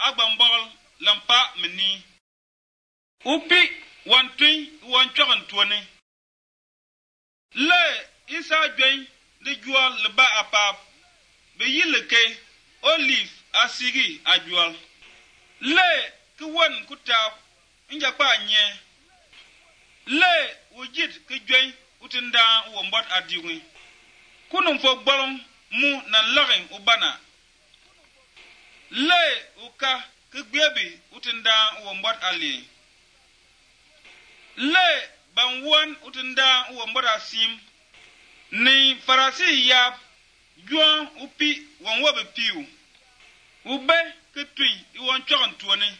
agbambol lampa mini upi wantui wanchogan tuani le isa dwen de jual le ba apap be yileke olive asigi ajual le kuwan kutap inja pa nye le wujit ke dwen utinda wombot adiwi kunum fo gbolom mu na lagin ubana le uka ke gbebi utinda wombot ali le banwan utinda wombot asim ni farasi yap juan upi wanwabe piu ube ke tui iwon chogan tuani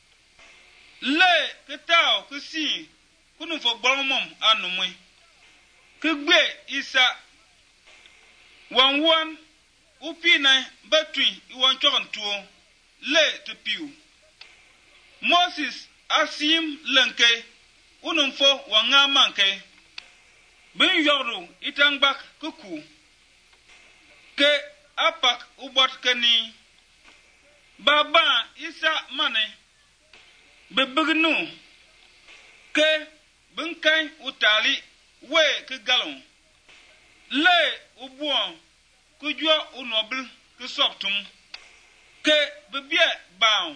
le ke tao ke si kunum fo gbolomom anumwe ke gbe isa wanwan upi na betui iwon chogan tuo le te piu Moses asim lenke unum fo wanga manke bin yoru itangbak kuku ke apak ubot keni baba isa mane bebegnu ke binkai utali we ke galon le ubuon kujua unobl ke soptum ke bebie baun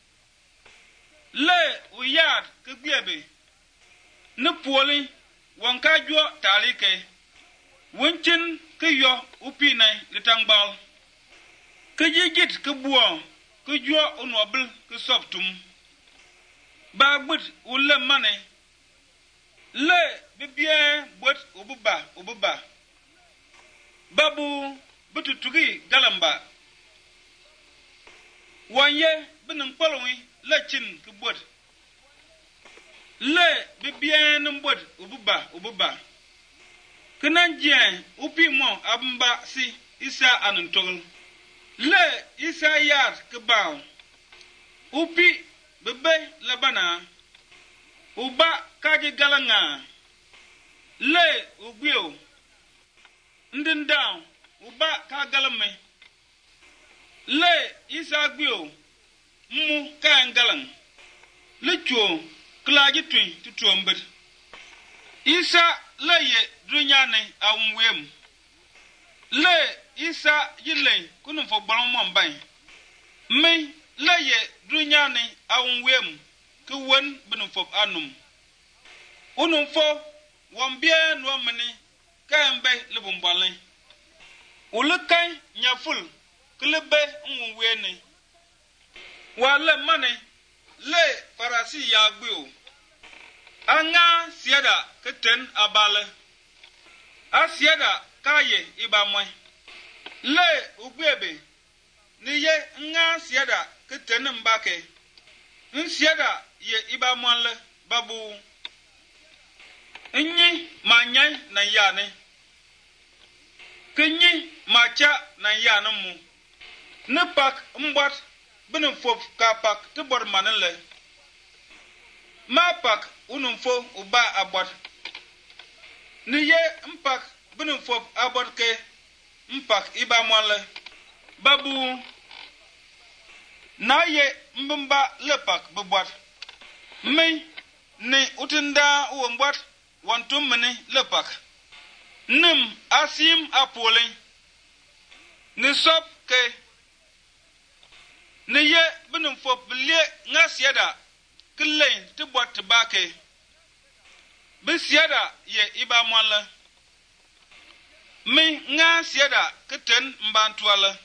le uyad ke biebe ne poli wanka jua tali ke winchin ke yo upinai litangbal ke jigit ke buon ke jua unobl ke soptum ba gbut ulle mane le bibie bot ububa babu bututugi galamba wanye binin kwalwi lechin ke bot le bibie numbot ububa kenan jien upi mo abamba si isa anuntogol le isa yar ke baw upi bebe labana uba kaji galanga le ugwio ndindown uba ka galame le isa gwio mu ka ngalang le chuo klaji tui tutuombet isa le ye drunyane awwem le isa yile kunum fo gbalon momban me le ye drunyane awwem ku won binum fo anum unum fo wombie no mani kambe lebumbalin ulukai nyaful klebe nwwene wale mane le farasi yagbio anga siada keten abale asiada kaye ibamwe le ugbebe niye nga siada keten mbake nsiada ye ibamwale babu nyi manyai na yane kenyi macha na yane mu ne pak mbot binin fof ka pak te bor manele ma pak unum fo uba abot ni ye mpak binin fof abot ke mpak iba mwale babu na ye mbimba le pak bubot mi ni utinda umbot wantum mene le pak nim asim apole ni sop ke ni ye binum fo blie ngasiada klen te bot bake be siada ye iba mwala mi ngasiada keten mbantwala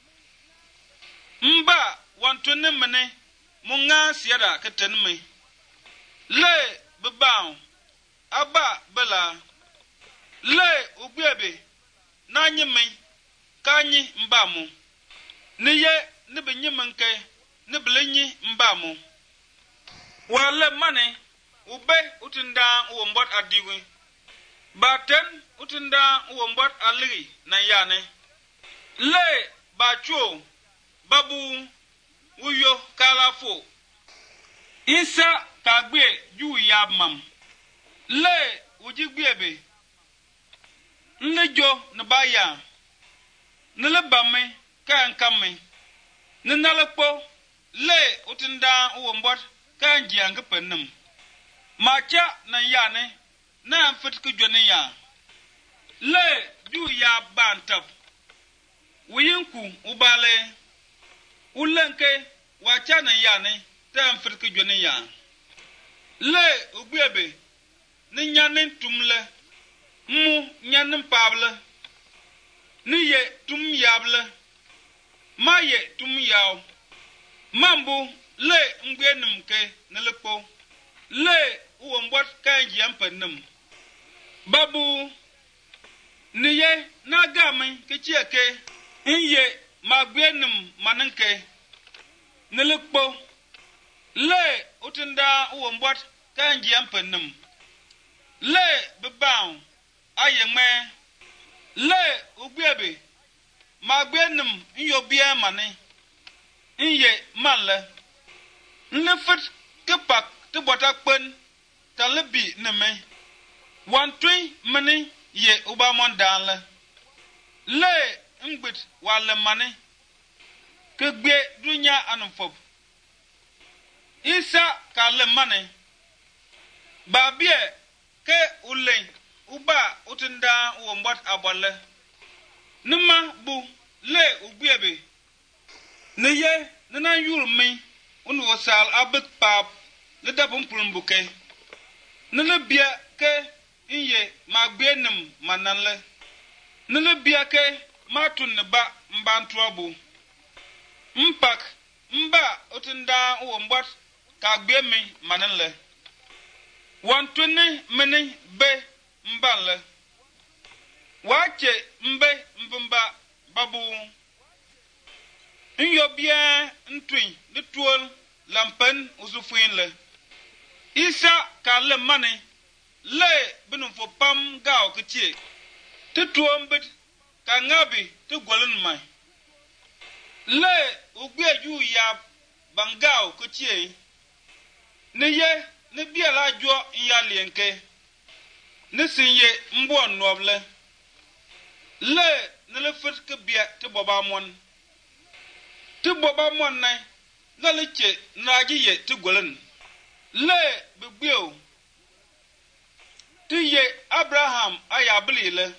mba wantune mene mu ngasiada keten mi le bebaw aba bela le ugbebe nanyi mi kanyi mbamu ni ye ni benyi manke ni blenyi mbamu wale mane ube utinda uombot adiwi baten utinda uombot aliri na yane le bachuo babu uyo kalafo isa kagbe ju yabmam le ujigbebe nlejo ne baya nele bamme kan kamme ne nalekpo le utinda uwombot kan jiang penum macha nan yane na fit ku jone ya le du ya bantap wuyinku ubale ulenke wacha nan yane ta fit ku jone ya le ugbebe ni nyanin tumle mu nyanin pable ni ye tum yable ma ye tum yaw mambu le ngbenum ke nelepo le uwombot kan jiam penum babu ni ye na gamin ke chieke inye magbenum mananke nelepo le utinda uwombot kan jiam penum le bebaw ayeme le ugbebe magbenum nyobia mane inye manle nlefet kepak te botak pen talebi neme wantui mani ye ubamon danle le ngbit wale mane kegbe dunya anumfob isa kale mane babie ke ulen uba utinda uwombot abole nima bu le ugbebe neye nana yurmi unu wasal abek pap le dabum pulumbuke nele bia ke inye magbenum mananle nele bia ke matun ne ba mbantu abu mpak mba utinda uwombot ka gbemi mananle wantuni meni be mbanle wache mbe mbumba babu nyobia ntui de tuol lampen uzufuin le isa kale mane le binum fo pam gaaw kiti te tuombet ka ngabi te golun mai le ugbeju ya bangaaw kiti ne ye ne biala jo ya lienke ne sinye mbo noble le ne le fit ke bia te boba mon te boba mon nai la le che naji ye te golun le begbeo te ye Abraham ayabli le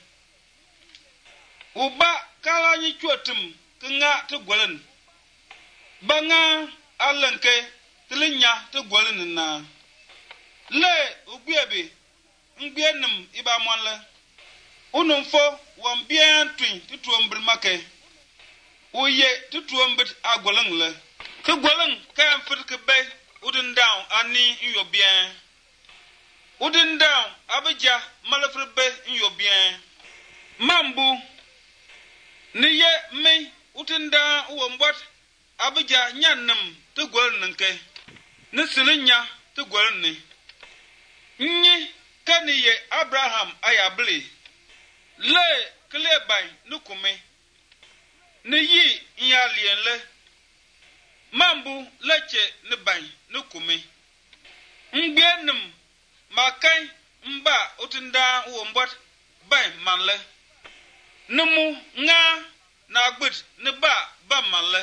uba kala ni chotum nga te golun banga alanke te linya te golun na le ugbebe ngbenum iba monle unumfo won bien twin te tuombr make oye te tuombet agolun le ke golun kan fitke be udin down ani yo bien udin down abeja malafre be yo bien mambu ni ye me udin down uwombot abeja nyanum te golun nke ne silinya te golun ni nyi kaniye Abraham ayabli le klebai nukume ne yi nyalien le mambu leche ne ban nukume ngbenum makai mba utinda uwombot ban manle numu nga na agbit ne ba manle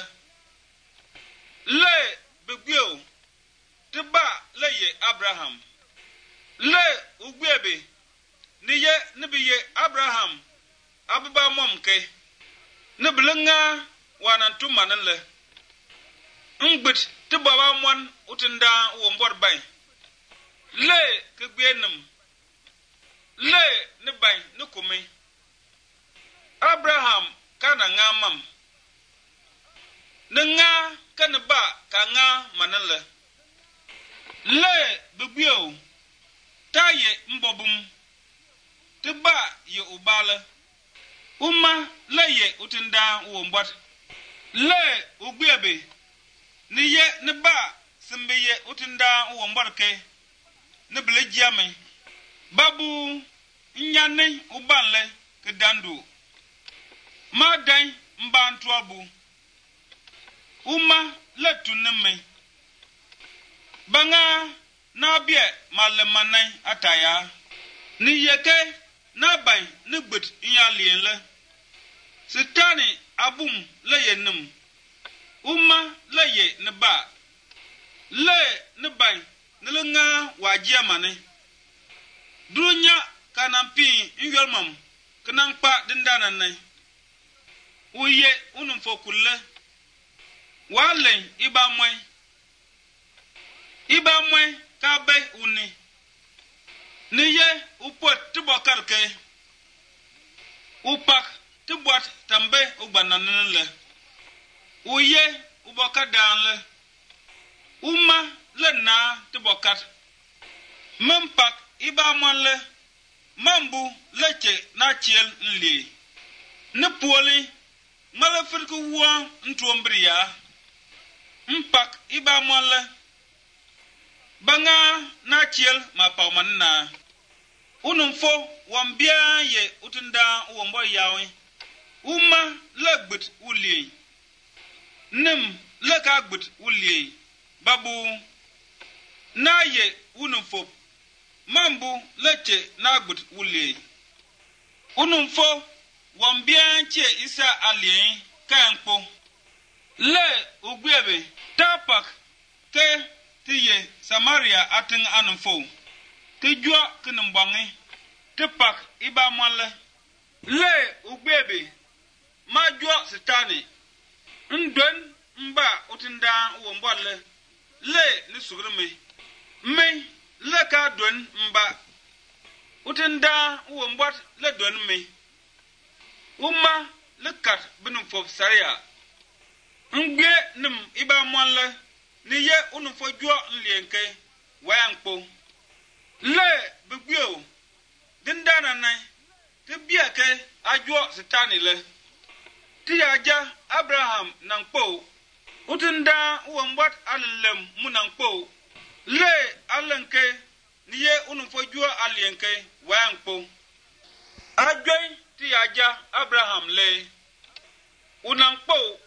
le begbeo te ba le ye Abraham le ugbebe niye nibiye Abraham abba momke niblanga wanantu manle ngbit te baba mon utinda wombor bay le kegbenum le ne bay nukumi Abraham kana ngamam nga kana ba ka nga manle le begbeo taye mbobum te ba ye ubale uma le ye utinda wombot le ugbebe ni ye ne ba simbe ye utinda wombot ke ne ble jiame babu nyane ubanle ke dandu ma dan mbantu abu uma le tuneme banga na bie malemanai ataya ni yeke na ban ni gbet nyalien le sitani abum le yenum uma le ye ne ba le ne ban ne le nga wa jia mane dunya kanampi ingolmam kanang pa dindana ne uye unum fokulle wale iba mwe ka be uni niye upot tibokar ke upak tibot tambe ugbanan le uye uboka dan le uma le na tibokat mempak iba le mambu leche na chiel nli ne poli mala firku wuan ntuombriya mpak iba le banga na chiel ma paumanna unumfo wambia ye utunda uombo yawe uma legbit uli nim lekagbit uli babu na ye unumfo mambu leche nagbit uli unumfo wambia che isa alien kankpo le ugwebe tapak ke tiye Samaria atin anumfo tijua kinumbangi tipak iba male le ugwebe majua sitani ndwen mba utinda uombole le nisugrime me le ka dwen mba utinda uombot le dwen me uma le kat binumfo saria ngwe nim iba male ni ye unumfo jua nlienke wayankpo le bugweo dindana nai te biake ajo sitani le ti aja Abraham nankpo utinda uwambot alem munankpo le alenke ni ye unumfo jua alienke wayankpo ajoy ti aja Abraham le unankpo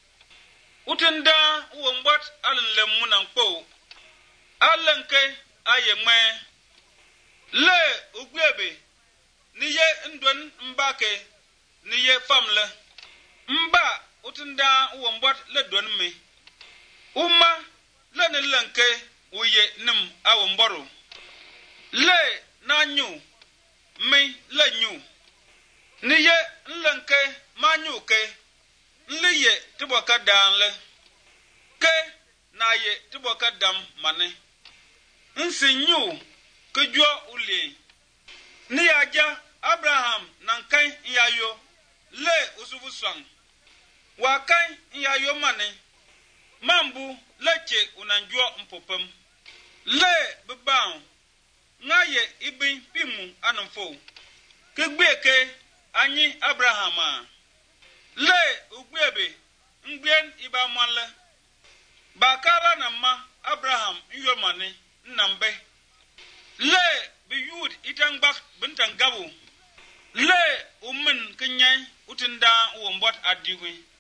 utinda uwambot alem munankpo alenke ayeme le ugwebe ni ye ndwen mbake ni ye famle mba utinda uwombot le dwen me uma le ne lenke uye nim awomboro le na nyu me le nyu ni ye nlenke ma nyu ke nle ye tiboka danle ke na ye tiboka dam mane nsi nyu kujua uli ni aja Abraham nankai yayo le usufu swang wakai yayo mane mambu leche unanjua mpopem le bebang ngaye ibin pimu anamfo kegbeke anyi Abrahama le ugbebe ngbien iba mwanle bakara na ma Abraham yomane nnambe le biyud itangbak bintangabu le ummen kenyai utinda uombot adiwi